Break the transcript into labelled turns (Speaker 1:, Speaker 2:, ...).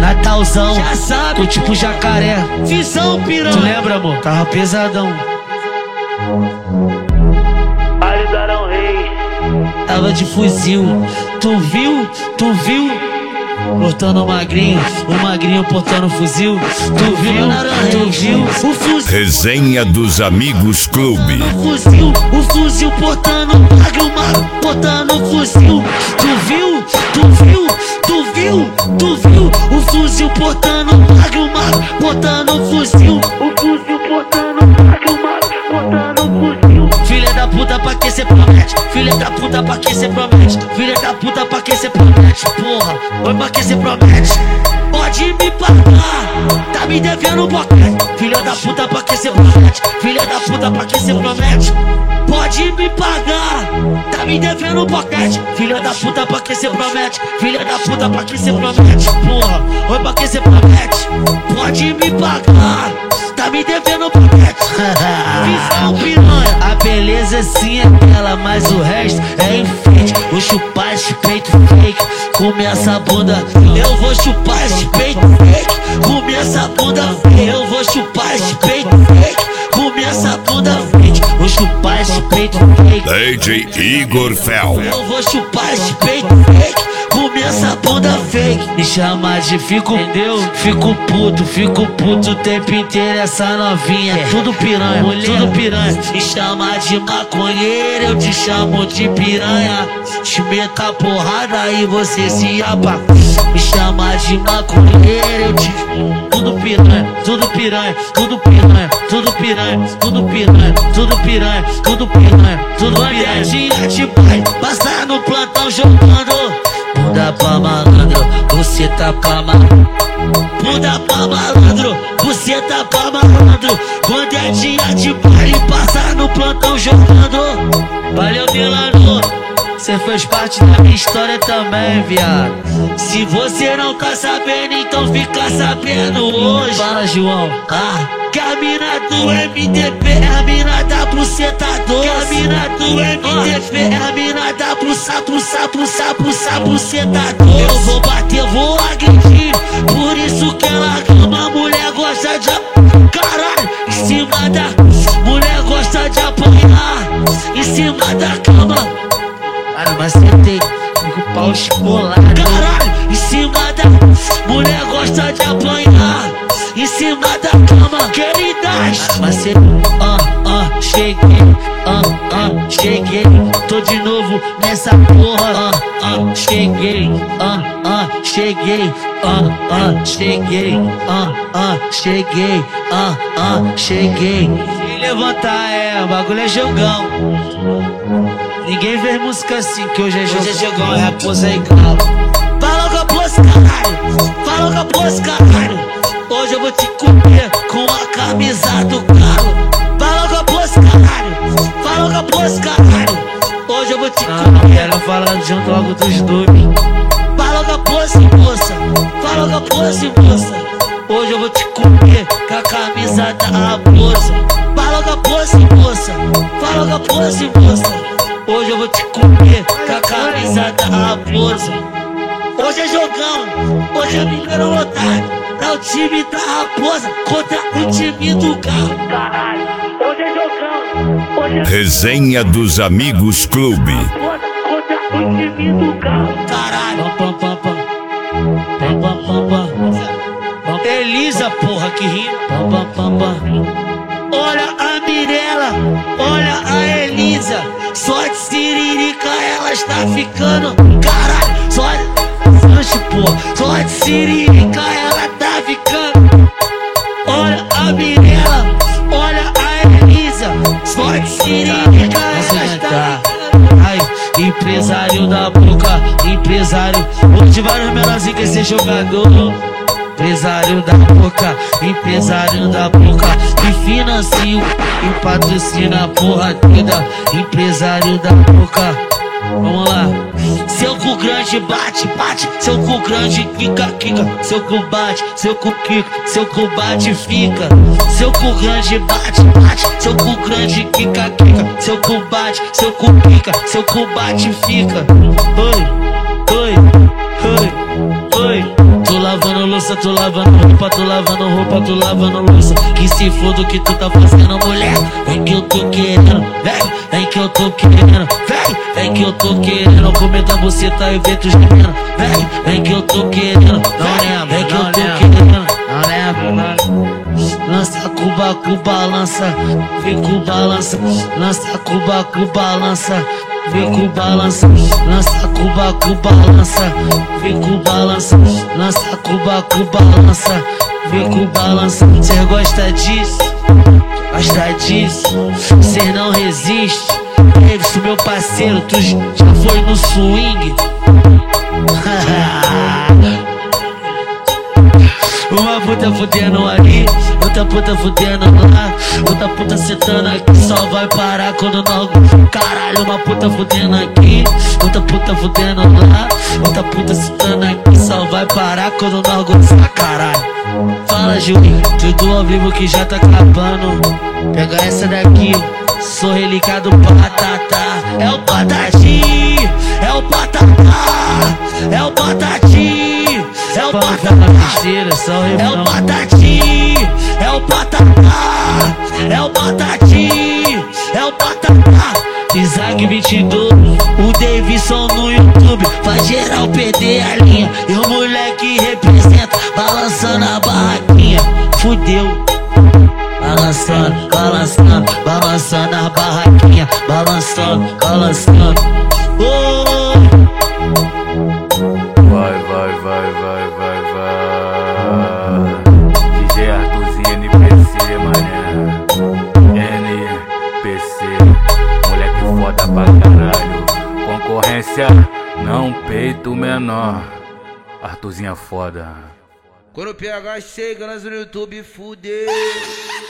Speaker 1: Natalzão, tô tipo jacaré.
Speaker 2: Visão piranha.
Speaker 1: Tu lembra, amor? Tava pesadão.
Speaker 2: Alidarão rei.
Speaker 1: Tava de fuzil. Tu viu? Tu viu? Portando o magrinho portando o fuzil. Tu viu? Tu viu? O fuzil.
Speaker 3: Resenha dos Amigos Clube.
Speaker 1: O fuzil portando o magro, portando o fuzil. Tu viu? Tu viu? Tu viu? Tu viu? O fuzil portando o magro, portando o fuzil.
Speaker 2: O fuzil portando o magro, portando o fuzil.
Speaker 1: Filha da puta, pra que cê promete? Filha da puta, pra que cê promete? Filha da puta, pra que cê promete? Porra, oi, pra que cê promete? Pode me pagar, tá me devendo boquete. Filha da puta, pra que cê promete? Filha da puta, pra que cê promete? Pode me pagar, tá me devendo boquete. Filha da puta, pra que cê promete? Filha da puta, pra que cê promete? Porra, oi, pra que cê promete? Pode me pagar, tá me devendo boquete. Visão piranha. A beleza sim é dela, mas o resto é enfeite. Vou chupar esse peito fake, comer essa bunda. Eu vou chupar esse peito fake, comer essa bunda fake. Eu vou chupar esse peito fake, comer essa bunda fake. Vou chupar esse peito fake.
Speaker 3: DJ Igor Fel.
Speaker 1: Eu vou chupar esse peito fake, comer essa bunda fake. Me chama de fico, entendeu? Fico puto o tempo inteiro. Essa novinha, tudo piranha, tudo piranha. Me chama de maconheiro, eu te chamo de piranha. Te meta a porrada e você se apa. Me chama de maconheiro, eu te... Tudo piranha, tudo piranha, tudo piranha, tudo piranha, tudo piranha, tudo piranha, tudo piranha, tudo piranha. De pai, passar no plantão jogando. Bunda pra malandro, você tá pra malandro. Bunda pra malandro, você tá pra malandro. Quando é dia de baile, passar no plantão jogando. Valeu, Milano, cê fez parte da minha história também, viado. Se você não tá sabendo, então fica sabendo hoje. Fala, João. Que a mina do MDP é a mina da buceta doce. Que a mina do MDP é a mina da buceta doce. Eu vou bater, vou agredir, por isso que ela ama. Mulher gosta de... Caralho, em cima da... Mulher gosta de apanhar em cima da cama. Cara, mas você tem com o pau escolado. Caralho, em cima da... Mulher gosta de apanhar em cima da cama. Queridas, mas você... cheguei, cheguei. Tô de novo nessa porra. Cheguei, cheguei, cheguei, cheguei, cheguei. Se levantar o bagulho é jogão. Ninguém vê música assim, que hoje é jogão, é raposa e galo. Fala com a poça, caralho, fala com a poça, caralho. Hoje eu vou te comer com a camisa do galo. Fala com a poça, caralho, fala com a poça, caralho. Hoje eu vou te comer. Quero falar junto logo dos dois. Fala com a poça, moça, fala com a poça, moça. Hoje eu vou te comer com a camisa da raposa. Fala com a poça, moça, fala com a poça, moça. Hoje eu vou te comer com a camisa da raposa. Hoje é jogão, hoje é brincadeira lotada. É o time da raposa contra o time do galo.
Speaker 2: Caralho, hoje é jogão, hoje é...
Speaker 3: Resenha dos Amigos Clube.
Speaker 2: Contra o time do galo.
Speaker 1: Caralho, pam, pam, pam, pam, pam, pam, pam. Elisa, porra, que rima. Pam, pam, pam, pam. Olha a Mirella, olha a Elisa. Só de siririca ela está ficando. Caralho, só de siririca ela tá ficando. Olha a Mirella, olha a Elisa. Só de siririca ela está ficando. Ai, empresário da boca, empresário. Hoje vários menorzinhos quer ser jogador. Empresário da boca, empresário da boca. E financio, e patrocina a porra toda. Empresário da boca. Vamos lá. Seu cu grande bate, bate. Seu cu grande quica, quica. Seu cu bate, seu cu quica. Seu cu bate, fica. Seu cu grande bate, bate. Seu cu grande quica, quica. Seu cu bate, seu cu quica. Seu cu bate, fica. Oi, oi, oi, oi. Tu lá lavando louça, tu lavando roupa, tu lavando roupa, tu lavando louça. Que se foda o que tu tá fazendo, mulher. Vem que eu tô querendo, vem que eu tô querendo, vem que eu tô querendo. Comer da buceta e ver tu gemendo. Vem que eu tô querendo, vem que eu tô querendo. Lança cuba, balança, vem com balança. Lança cuba, balança, vem com balança. Lança cuba, balança, vem com balança. Lança cuba, balança, vem com balança. Cê gosta disso? Gosta disso? Cê não resiste? Davidson, meu parceiro, tu já foi no swing? Uma puta fudendo ali, outra puta fudendo lá, outra puta sentando aqui, só vai parar quando nós. Caralho, uma puta fudendo aqui, outra puta fudendo lá, outra puta sentando aqui, só vai parar quando nós gozar, caralho. Fala, Juninho, tudo ao vivo que já tá acabando. Pega essa daqui, sou relicado Patatá. É o Patati, é o Patatá, é o Patati. É o Patatá, é o Patati, é o Patatá, é o Patati, é o Patatá. Isaac 22, o Davidson no YouTube, faz geral perder a linha. E o moleque representa, balançando a barraquinha. Fudeu. Balançando, balançando, balançando a barraquinha. Balançando, balançando. Oh!
Speaker 4: Vai, DJ Arthurzinho NPC, mané. NPC, moleque foda pra caralho. Concorrência, não peito menor. Arthurzinho é foda.
Speaker 5: Quando o PH chega, nós no YouTube, fudeu.